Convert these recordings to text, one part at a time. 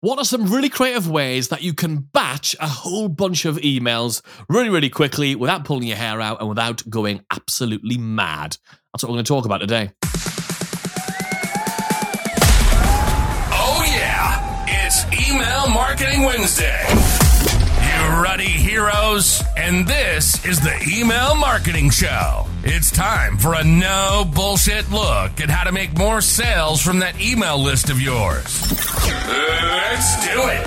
What are some really creative ways that you can batch a whole bunch of emails really, really quickly without pulling your hair out and without going absolutely mad? That's what we're going to talk about today. Oh yeah, it's Email Marketing Wednesday. You ready, heroes? And this is the Email Marketing Show. It's time for a no bullshit look at how to make more sales from that email list of yours. Let's do it.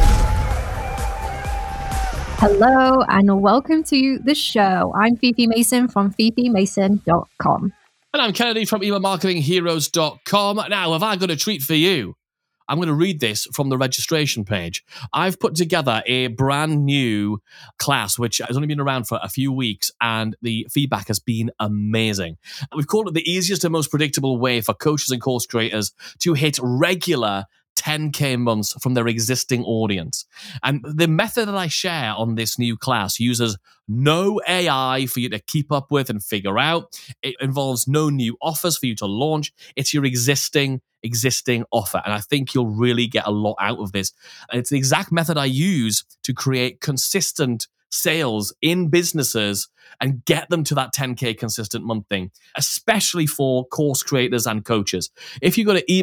Hello and welcome to the show. I'm Fifi Mason from FifiMason.com. And I'm Kennedy from emailmarketingheroes.com. Now, have I got a treat for you? I'm going to read this from the registration page. I've put together a brand new class, which has only been around for a few weeks, and the feedback has been amazing. We've called it the easiest and most predictable way for coaches and course creators to hit regular 10K months from their existing audience. And the method that I share on this new class uses no AI for you to keep up with and figure out. It involves no new offers for you to launch. It's your existing offer. And I think you'll really get a lot out of this. And it's the exact method I use to create consistent sales in businesses and get them to that 10K consistent month thing, especially for course creators and coaches. If you go to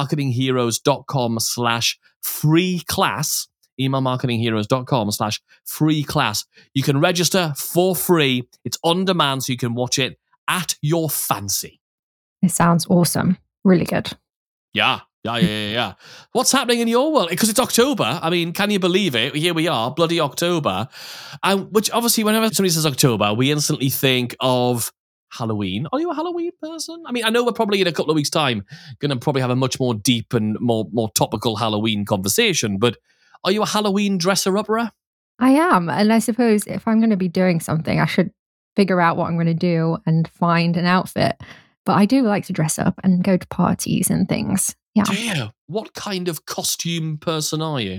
emailmarketingheroes.com/free class, emailmarketingheroes.com/free class, you can register for free. It's on demand, so you can watch it at your fancy. It sounds awesome. Really good. Yeah. What's happening in your world? Because it's October. I mean, can you believe it? Here we are, bloody October. Which obviously, whenever somebody says October, we instantly think of Halloween. Are you a Halloween person? I mean, I know we're probably in a couple of weeks' time going to probably have a much more deep and more topical Halloween conversation. But are you a Halloween dresser-upper? I am. And I suppose if I'm going to be doing something, I should figure out what I'm going to do and find an outfit. But I do like to dress up and go to parties and things. Yeah. Do you? What kind of costume person are you?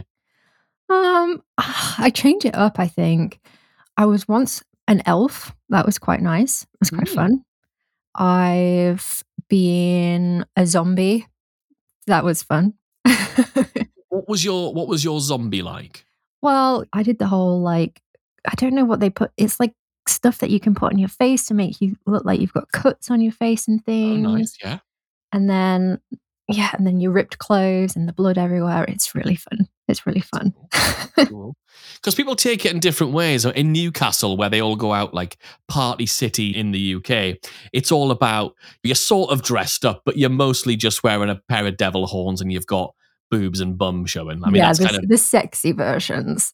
I change it up, I think. I was once an elf. That was quite nice. It was quite fun. I've been a zombie. That was fun. What was your zombie like? Well, I did the whole I don't know what they put. It's like stuff that you can put on your face to make you look like you've got cuts on your face and things. Oh, nice, yeah. And then you ripped clothes and the blood everywhere. It's really fun. It's really fun. Cool. Because people take it in different ways. In Newcastle, where they all go out like Party City in the UK, it's all about you're sort of dressed up, but you're mostly just wearing a pair of devil horns and you've got boobs and bum showing. I mean, that's kind of the sexy versions.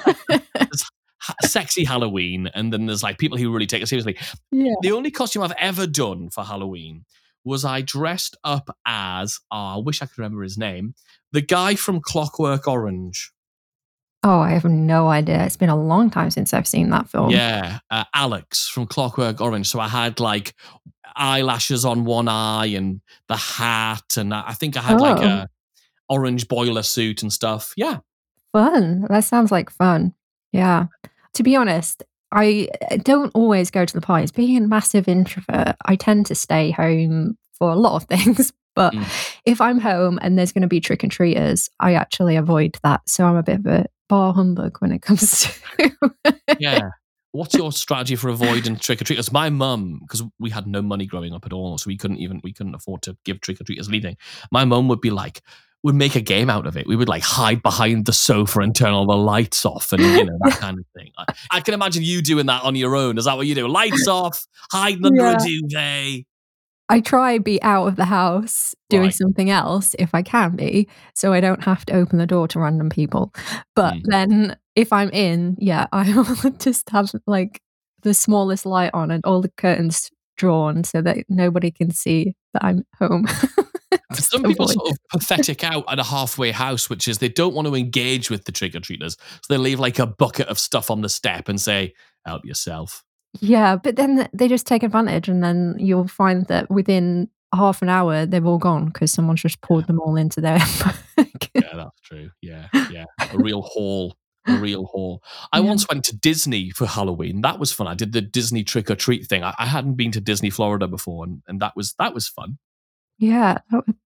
Sexy Halloween, and then there's like people who really take it seriously. Yeah. The only costume I've ever done for Halloween was I dressed up as, I wish I could remember his name, the guy from Clockwork Orange. Oh, I have no idea. It's been a long time since I've seen that film. Yeah, Alex from Clockwork Orange. So I had like eyelashes on one eye and the hat, and I think I had like a orange boiler suit and stuff. Yeah. Fun. That sounds like fun. Yeah. To be honest, I don't always go to the parties. Being a massive introvert, I tend to stay home for a lot of things. But if I'm home and there's going to be trick-or-treaters, I actually avoid that. So I'm a bit of a bar humbug when it comes to... Yeah. What's your strategy for avoiding trick-or-treaters? My mum, because we had no money growing up at all, so we couldn't afford to give trick-or-treaters leading. My mum would be like, would make a game out of it. We would like hide behind the sofa and turn all the lights off and that kind of thing. I can imagine you doing that on your own. Is that what you do? Lights off, hiding under a duvet. I try be out of the house doing something else if I can be, so I don't have to open the door to random people. But then if I'm in, I will just have like the smallest light on and all the curtains drawn so that nobody can see that I'm home. Some people sort of pathetic out at a halfway house, which is they don't want to engage with the trick-or-treaters. So they leave like a bucket of stuff on the step and say, help yourself. Yeah, but then they just take advantage, and then you'll find that within half an hour, they've all gone because someone's just poured them all into their... Yeah, that's true. Yeah. A real haul. I once went to Disney for Halloween. That was fun. I did the Disney trick-or-treat thing. I hadn't been to Disney Florida before, and that was fun. Yeah,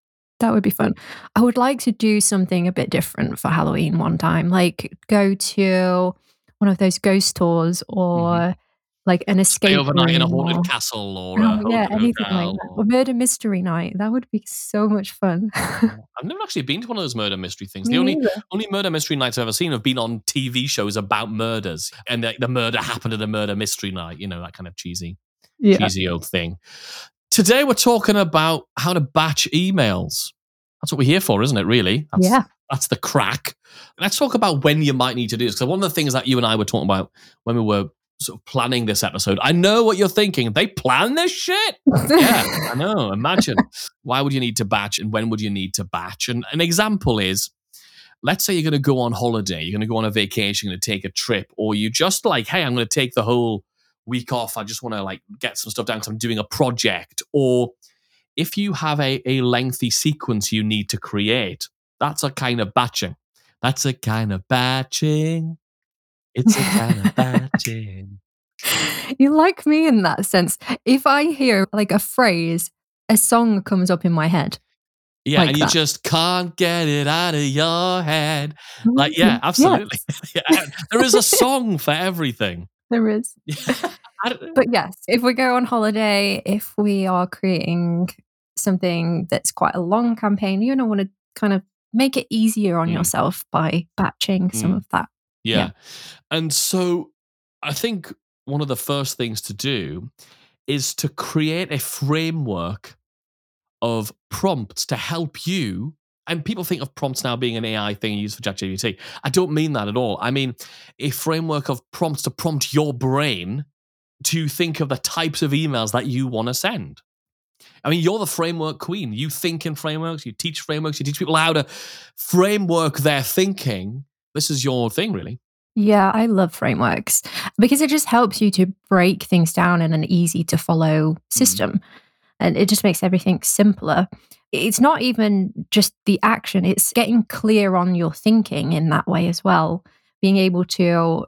That would be fun. I would like to do something a bit different for Halloween one time, like go to one of those ghost tours or like an Stay escape overnight in a room haunted or castle or a oh, yeah, haunted anything like hotel. that. Or murder mystery night. That would be so much fun. I've never actually been to one of those murder mystery things. Me The neither. only murder mystery nights I've ever seen have been on TV shows about murders, and the murder happened at a murder mystery night. You know, that kind of cheesy Yeah. old thing. Today we're talking about how to batch emails. That's what we're here for, isn't it? Really? That's the crack. Let's talk about when you might need to do this. Because one of the things that you and I were talking about when we were sort of planning this episode, I know what you're thinking. They plan this shit? Yeah, I know. Imagine. Why would you need to batch and when would you need to batch? And an example is, let's say you're going to go on holiday, you're going to go on a vacation, you're going to take a trip, or you just like, hey, I'm going to take the whole week off. I just want to like get some stuff down because I'm doing a project. Or if you have a lengthy sequence you need to create, that's a kind of batching. That's a kind of batching. It's a kind of batching. You like me in that sense. If I hear like a phrase, a song comes up in my head. Yeah, Like and you that. just can't get it out of your head. Like, yeah, Yes, absolutely. Yeah, there is a song for everything. there is. I don't know. But yes, if we go on holiday, if we are creating something that's quite a long campaign, you don't want to kind of make it easier on yourself by batching some of that. Yeah. And so I think one of the first things to do is to create a framework of prompts to help you. And people think of prompts now being an AI thing used for ChatGPT. I don't mean that at all. I mean a framework of prompts to prompt your brain to think of the types of emails that you want to send. I mean, you're the framework queen. You think in frameworks, you teach people how to framework their thinking. This is your thing, really. Yeah, I love frameworks because it just helps you to break things down in an easy to follow system. And it just makes everything simpler. It's not even just the action, it's getting clear on your thinking in that way as well. Being able to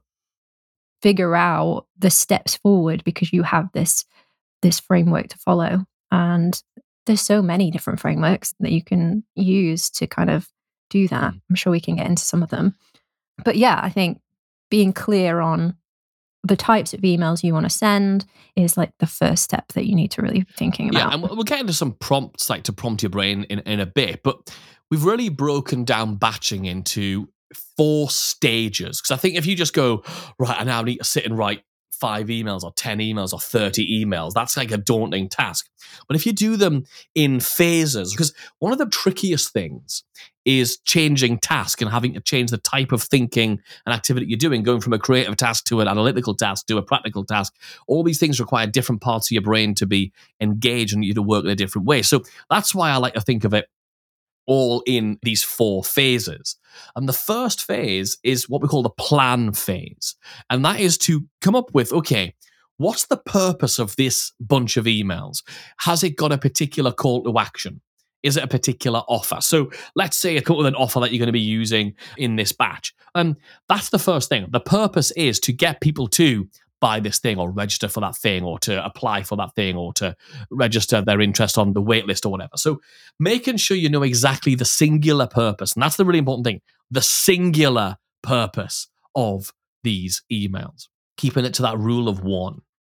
figure out the steps forward because you have this framework to follow. And there's so many different frameworks that you can use to kind of do that. I'm sure we can get into some of them. But yeah, I think being clear on the types of emails you want to send is like the first step that you need to really be thinking about. Yeah, and we'll get into some prompts like to prompt your brain in a bit, but we've really broken down batching into 4 stages. Because I think if you just go, right, I now need to sit and write 5 emails or 10 emails or 30 emails, that's like a daunting task. But if you do them in phases, because one of the trickiest things is changing task and having to change the type of thinking and activity you're doing, going from a creative task to an analytical task to a practical task. All these things require different parts of your brain to be engaged and you to work in a different way. So that's why I like to think of it all in these 4 phases. And the first phase is what we call the plan phase. And that is to come up with, okay, what's the purpose of this bunch of emails? Has it got a particular call to action? Is it a particular offer? So let's say come up with an offer that you're going to be using in this batch. That's the first thing. The purpose is to get people to buy this thing or register for that thing or to apply for that thing or to register their interest on the wait list or whatever. So making sure you know exactly the singular purpose. And that's the really important thing. The singular purpose of these emails. Keeping it to that rule of 1.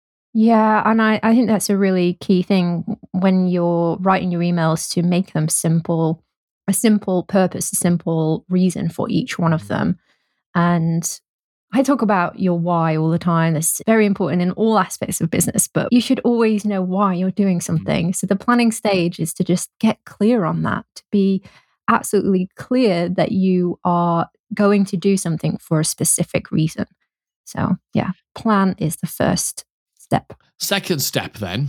Yeah, and I think that's a really key thing when you're writing your emails to make them simple, a simple purpose, a simple reason for each one of them. And I talk about your why all the time. That's very important in all aspects of business, but you should always know why you're doing something. So the planning stage is to just get clear on that, to be absolutely clear that you are going to do something for a specific reason. So yeah, plan is the first step. Second step then.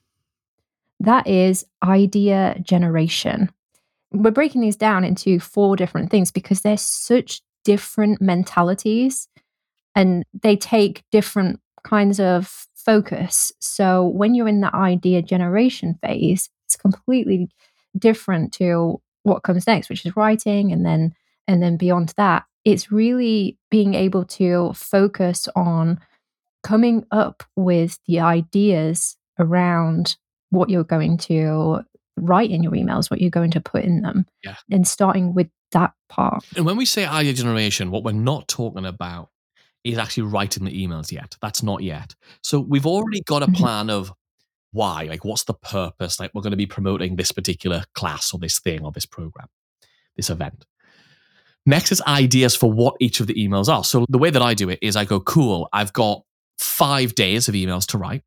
That is idea generation. We're breaking these down into 4 different things because they're such different mentalities and they take different kinds of focus. So when you're in the idea generation phase, it's completely different to what comes next, which is writing, and then beyond that, it's really being able to focus on coming up with the ideas around what you're going to write in your emails, what you're going to put in them, Yeah. and starting with that part. And when we say idea generation, what we're not talking about is actually writing the emails yet. That's not yet. So we've already got a plan of why, like what's the purpose? Like we're going to be promoting this particular class or this thing or this program, this event. Next is ideas for what each of the emails are. So the way that I do it is I go, cool, I've got 5 days of emails to write.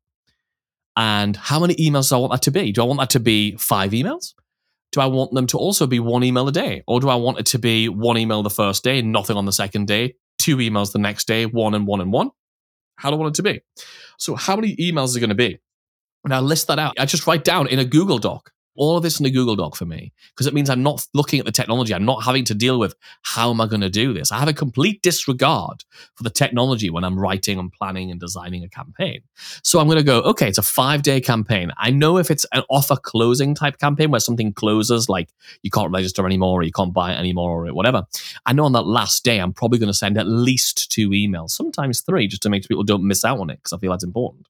And how many emails do I want that to be? Do I want that to be 5 emails? Do I want them to also be 1 email a day? Or do I want it to be 1 email the first day, nothing on the second day, 2 emails the next day, 1 and 1 and 1? How do I want it to be? So how many emails are going to be? And I list that out. I just write down in a Google Doc, all of this in a Google Doc for me, because it means I'm not looking at the technology. I'm not having to deal with how am I going to do this. I have a complete disregard for the technology when I'm writing and planning and designing a campaign. So I'm going to go, okay, it's a 5-day campaign. I know if it's an offer closing type campaign where something closes, like you can't register anymore or you can't buy it anymore or whatever. I know on that last day, I'm probably going to send at least 2 emails, sometimes 3, just to make sure people don't miss out on it, because I feel that's important.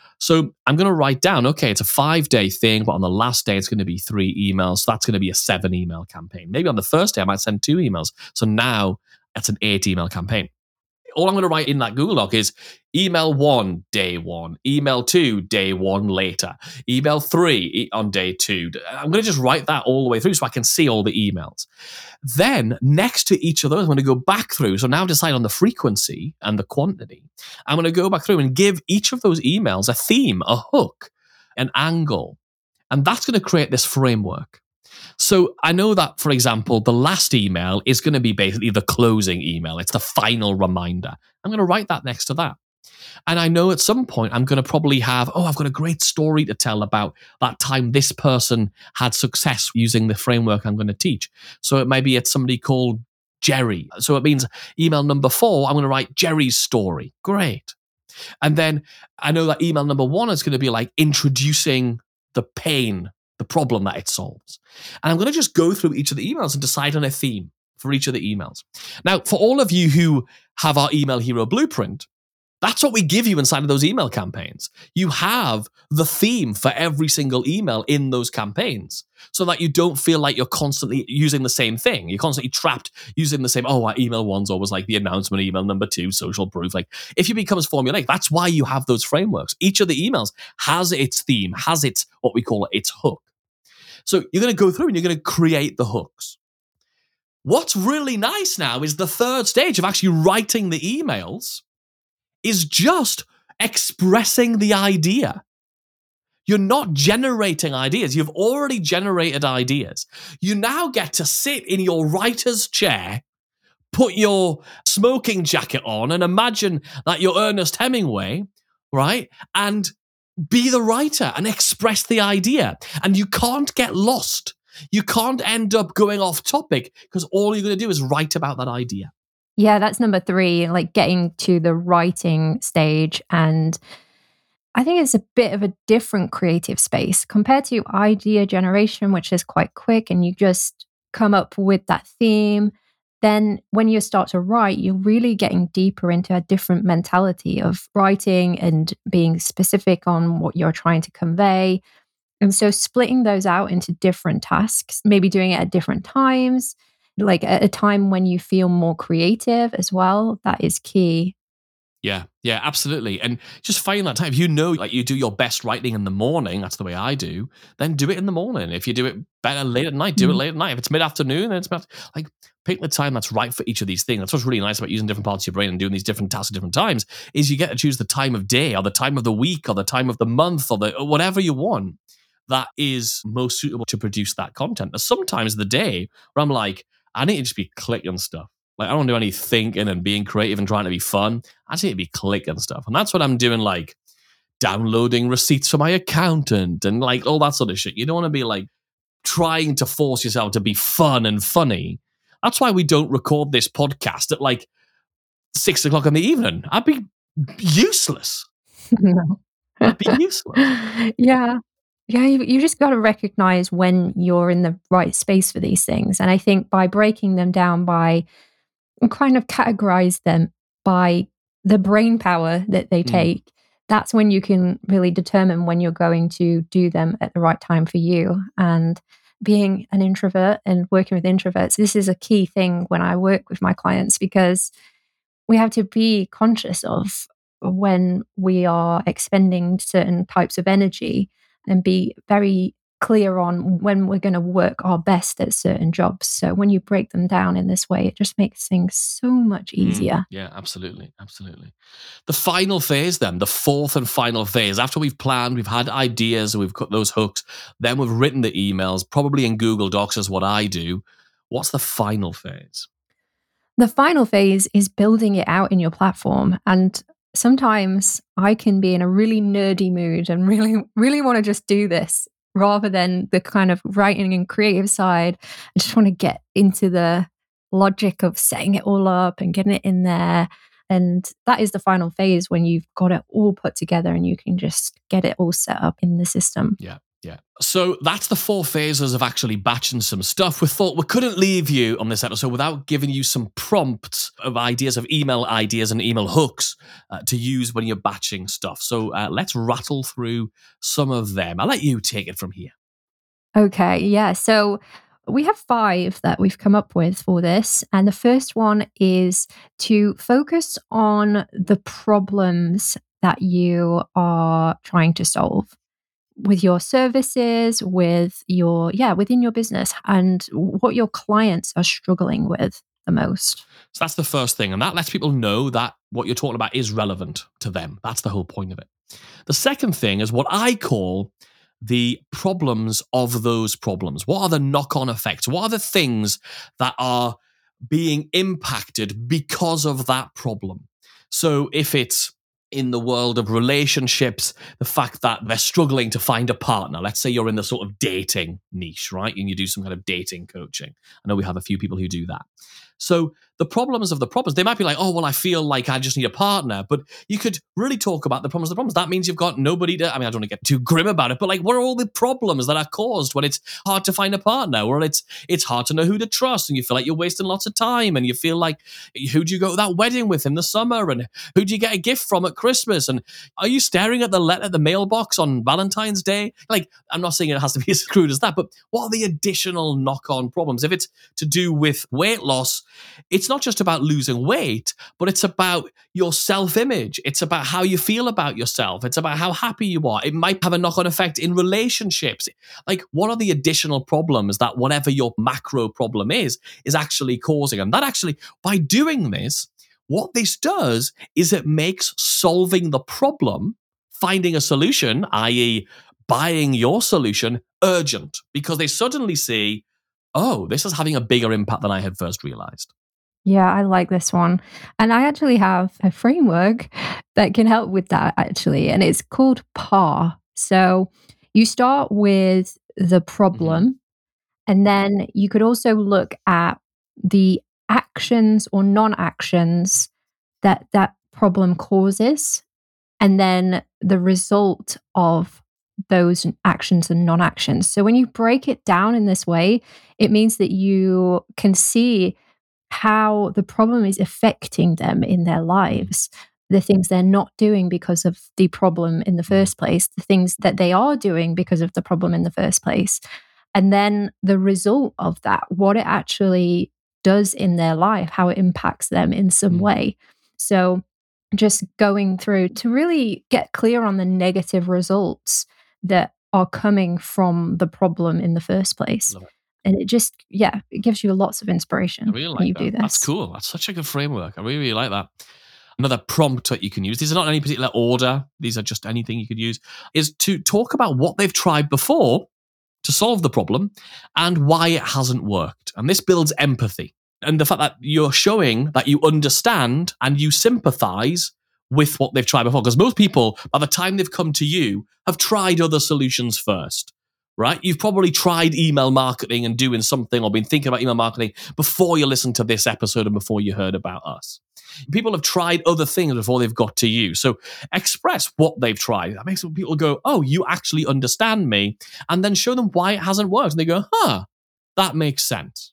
So I'm going to write down, okay, it's a 5-day thing, but on the last day, it's going to be 3 emails. So that's going to be a 7-email campaign. Maybe on the first day, I might send 2 emails. So now that's an 8-email campaign. All I'm going to write in that Google Doc is email 1, day 1, email 2, day 1 later, email 3 on day 2. I'm going to just write that all the way through so I can see all the emails. Then next to each of those, I'm going to go back through. So now I've decided on the frequency and the quantity. I'm going to go back through and give each of those emails a theme, a hook, an angle. And that's going to create this framework. So I know that, for example, the last email is going to be basically the closing email. It's the final reminder. I'm going to write that next to that. And I know at some point I'm going to probably have, I've got a great story to tell about that time this person had success using the framework I'm going to teach. So it may be it's somebody called Jerry. So it means email number 4, I'm going to write Jerry's story. Great. And then I know that email number 1 is going to be like introducing the pain, the problem that it solves. And I'm going to just go through each of the emails and decide on a theme for each of the emails. Now, for all of you who have our Email Hero Blueprint, that's what we give you inside of those email campaigns. You have the theme for every single email in those campaigns so that you don't feel like you're constantly using the same thing. You're constantly trapped using the same, our email 1's always like the announcement email, number 2, social proof. Like if you become formulaic, that's why you have those frameworks. Each of the emails has its theme, has its, what we call its hook. So you're going to go through and you're going to create the hooks. What's really nice now is the third stage of actually writing the emails is just expressing the idea. You're not generating ideas. You've already generated ideas. You now get to sit in your writer's chair, put your smoking jacket on, and imagine that you're Ernest Hemingway, right? And be the writer and express the idea. And you can't get lost. You can't end up going off topic because all you're going to do is write about that idea. Yeah, that's number 3, like getting to the writing stage. And I think it's a bit of a different creative space compared to idea generation, which is quite quick and you just come up with that theme. Then when you start to write, you're really getting deeper into a different mentality of writing and being specific on what you're trying to convey. And so splitting those out into different tasks, maybe doing it at different times, like at a time when you feel more creative as well, that is key. Yeah, absolutely. And just find that time. If you know, like you do your best writing in the morning, that's the way I do, then do it in the morning. If you do it better late at night, do it late at night. If it's mid-afternoon, then it's like pick the time that's right for each of these things. That's what's really nice about using different parts of your brain and doing these different tasks at different times, is you get to choose the time of day or the time of the week or the time of the month or whatever you want that is most suitable to produce that content. There's sometimes the day where I'm like, I need to just be clicking stuff. Like, I don't do any thinking and being creative and trying to be fun. I just need to be clicking stuff. And that's what I'm doing, like downloading receipts for my accountant and like all that sort of shit. You don't want to be like trying to force yourself to be fun and funny. That's why we don't record this podcast at like 6 o'clock in the evening. I'd be useless. No. I'd be useless. Yeah. Yeah, you just got to recognize when you're in the right space for these things. And I think by breaking them down by kind of categorize them by the brain power that they take, that's when you can really determine when you're going to do them at the right time for you. And being an introvert and working with introverts, this is a key thing when I work with my clients, because we have to be conscious of when we are expending certain types of energy and be very clear on when we're going to work our best at certain jobs. So when you break them down in this way, it just makes things so much easier. Yeah, absolutely. Absolutely. The final phase, then, the fourth and final phase, after we've planned, we've had ideas, we've cut those hooks, then we've written the emails, probably in Google Docs is what I do. What's the final phase? The final phase is building it out in your platform. And sometimes I can be in a really nerdy mood and really, really want to just do this rather than the kind of writing and creative side. I just want to get into the logic of setting it all up and getting it in there. And that is the final phase, when you've got it all put together and you can just get it all set up in the system. Yeah. Yeah. So that's the 4 phases of actually batching some stuff. We thought we couldn't leave you on this episode without giving you some prompts of ideas, of email ideas and email hooks to use when you're batching stuff. So let's rattle through some of them. I'll let you take it from here. Okay, yeah. So we have 5 that we've come up with for this. And the first one is to focus on the problems that you are trying to solve with your services, with your, within your business, and what your clients are struggling with the most. So that's the first thing. And that lets people know that what you're talking about is relevant to them. That's the whole point of it. The second thing is what I call the problems of those problems. What are the knock-on effects? What are the things that are being impacted because of that problem? So if it's in the world of relationships, the fact that they're struggling to find a partner. Let's say you're in the sort of dating niche, right? And you do some kind of dating coaching. I know we have a few people who do that. So the problems of the problems, they might be like, oh, well, I feel like I just need a partner. But you could really talk about the problems of the problems. That means you've got nobody to, I mean, I don't want to get too grim about it, but like, what are all the problems that are caused when it's hard to find a partner, or it's hard to know who to trust, and you feel like you're wasting lots of time, and you feel like, who do you go to that wedding with in the summer, and who do you get a gift from at Christmas, and are you staring at the mailbox on Valentine's Day? Like, I'm not saying it has to be as crude as that, but what are the additional knock-on problems? If it's to do with weight loss, it's not just about losing weight, but it's about your self-image. It's about how you feel about yourself. It's about how happy you are. It might have a knock-on effect in relationships. Like, what are the additional problems that whatever your macro problem is actually causing? And that actually, by doing this, what this does is it makes solving the problem, finding a solution, i.e. buying your solution, urgent, because they suddenly see, oh, this is having a bigger impact than I had first realized. Yeah, I like this one. And I actually have a framework that can help with that, actually. And it's called PAR. So you start with the problem, and then you could also look at the actions or non-actions that that problem causes, and then the result of those actions and non-actions. So when you break it down in this way, it means that you can see how the problem is affecting them in their lives, the things they're not doing because of the problem in the first place, the things that they are doing because of the problem in the first place, and then the result of that, what it actually does in their life, how it impacts them in some way. So just going through to really get clear on the negative results that are coming from the problem in the first place. And it just, it gives you lots of inspiration really like when you that. do this. That's cool. That's such a good framework. I really, really like that. Another prompt that you can use, these are not in any particular order, these are just anything you could use, is to talk about what they've tried before to solve the problem and why it hasn't worked. And this builds empathy. And the fact that you're showing that you understand and you sympathize with what they've tried before. Because most people, by the time they've come to you, have tried other solutions first, right? You've probably tried email marketing and doing something, or been thinking about email marketing before you listened to this episode and before you heard about us. People have tried other things before they've got to you. So express what they've tried. That makes people go, oh, you actually understand me. And then show them why it hasn't worked. And they go, that makes sense.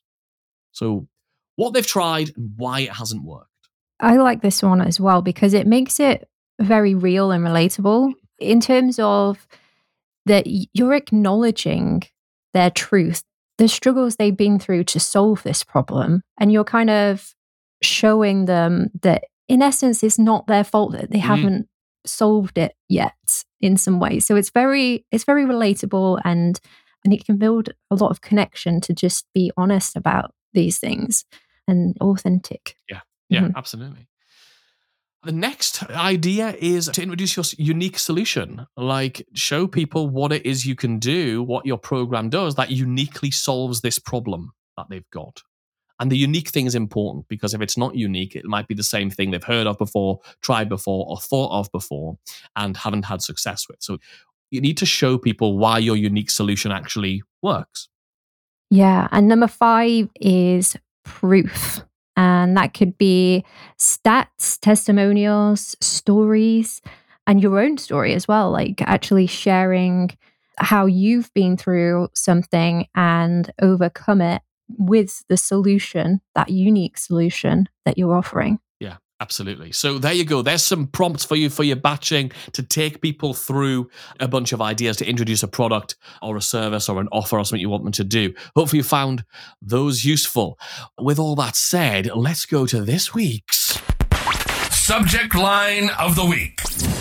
So what they've tried and why it hasn't worked. I like this one as well because it makes it very real and relatable in terms of that you're acknowledging their truth, the struggles they've been through to solve this problem. And you're kind of showing them that in essence, it's not their fault that they haven't solved it yet in some way. So it's very relatable, and it can build a lot of connection to just be honest about these things and authentic. Yeah, absolutely. The next idea is to introduce your unique solution, like show people what it is you can do, what your program does that uniquely solves this problem that they've got. And the unique thing is important, because if it's not unique, it might be the same thing they've heard of before, tried before, or thought of before, and haven't had success with. So you need to show people why your unique solution actually works. Yeah. And number 5 is proof. And that could be stats, testimonials, stories, and your own story as well. Like actually sharing how you've been through something and overcome it with the solution, that unique solution that you're offering. Yeah, absolutely. So there you go. There's some prompts for you for your batching to take people through a bunch of ideas to introduce a product or a service or an offer or something you want them to do. Hopefully you found those useful. With all that said, let's go to this week's Subject line of the week.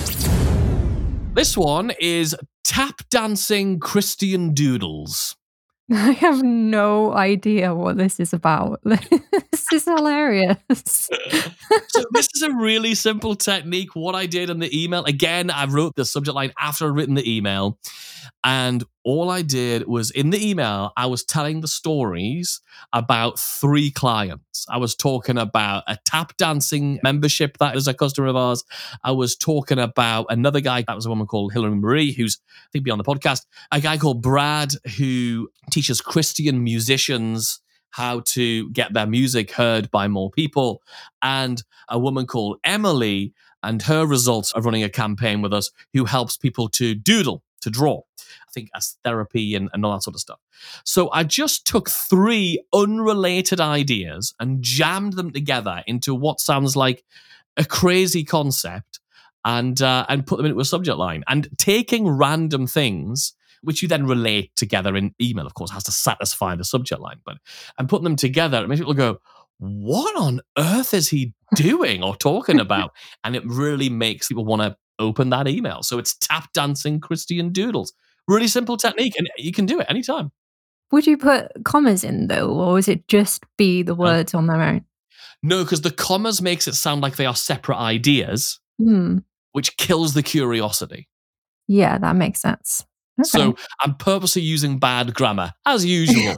This one is tap dancing Christian doodles. I have no idea what this is about. This is hilarious. So this is a really simple technique. What I did in the email, again, I wrote the subject line after I'd written the email. And all I did was in the email, I was telling the stories about 3 clients. I was talking about a tap dancing membership that is a customer of ours. I was talking about another guy, that was a woman called Hillary Marie, who's, I think, be on the podcast. A guy called Brad, who teaches Christian musicians how to get their music heard by more people. And a woman called Emily, and her results of running a campaign with us who helps people to doodle, to draw, I think as therapy and all that sort of stuff. So I just took 3 unrelated ideas and jammed them together into what sounds like a crazy concept and put them into a subject line. And taking random things, which you then relate together in email, of course, has to satisfy the subject line. But and putting them together, it makes people go, what on earth is he doing or talking about? And it really makes people want to open that email. So it's tap dancing Christian doodles. Really simple technique, and you can do it anytime. Would you put commas in though, or is it just be the words on their own? No, because the commas makes it sound like they are separate ideas, which kills the curiosity. Yeah, that makes sense. Okay. So I'm purposely using bad grammar, as usual.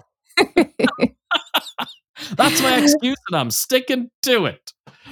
That's my excuse, and I'm sticking to it.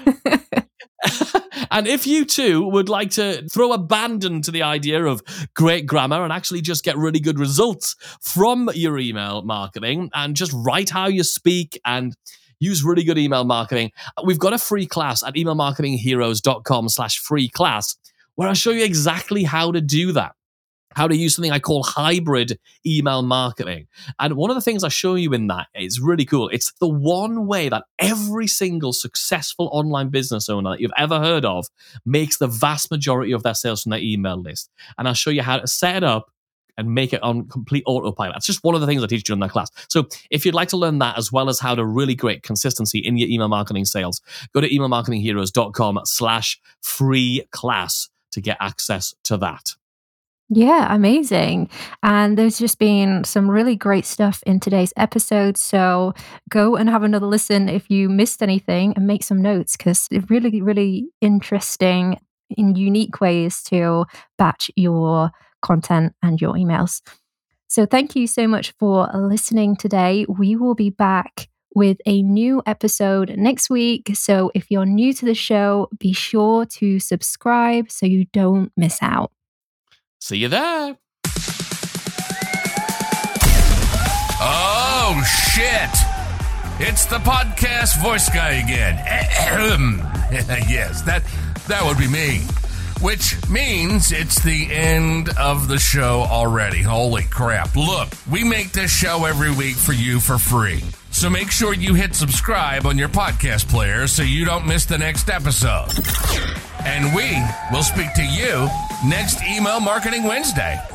And if you too would like to throw abandon to the idea of great grammar and actually just get really good results from your email marketing and just write how you speak and use really good email marketing, we've got a free class at emailmarketingheroes.com/free class where I'll show you exactly how to do that. How to use something I call hybrid email marketing. And one of the things I show you in that is really cool. It's the one way that every single successful online business owner that you've ever heard of makes the vast majority of their sales from their email list. And I'll show you how to set it up and make it on complete autopilot. That's just one of the things I teach you in that class. So if you'd like to learn that, as well as how to really create consistency in your email marketing sales, go to emailmarketingheroes.com/free class to get access to that. Yeah, amazing. And there's just been some really great stuff in today's episode. So go and have another listen if you missed anything and make some notes, because it's really, really interesting in unique ways to batch your content and your emails. So thank you so much for listening today. We will be back with a new episode next week. So if you're new to the show, be sure to subscribe so you don't miss out. See you there. Oh, shit. It's the podcast voice guy again. Yes, that would be me. Which means it's the end of the show already. Holy crap. Look, we make this show every week for you for free. So make sure you hit subscribe on your podcast player so you don't miss the next episode. And we will speak to you next Email Marketing Wednesday.